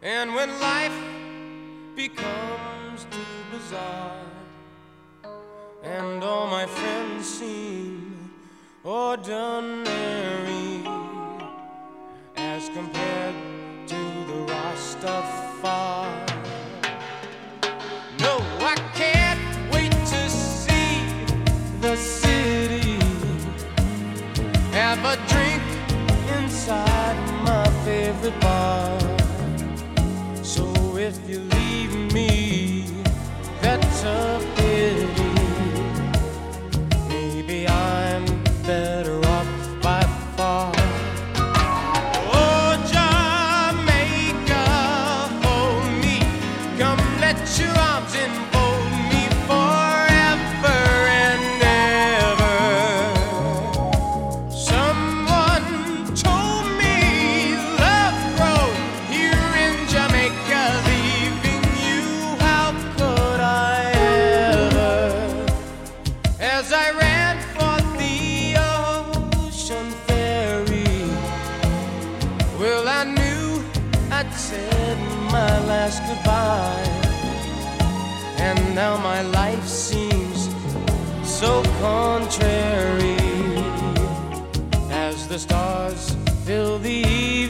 And when life becomes too bizarre and all my friends seem ordinary as compared to the Rastafari, no, I can't wait to see the city, have a drink inside my favorite bar. So if you leave me, that's a pity. Maybe I'm better off by far. Oh, Jamaica, hold me. Come, let your arms enfold me forever and ever. Someone told me love grows here in Jamaica. Leaving you, how could I ever? As I ran for the ocean ferry, well, I knew I'd said my last goodbye, and now my life seems so contrary as the stars fill the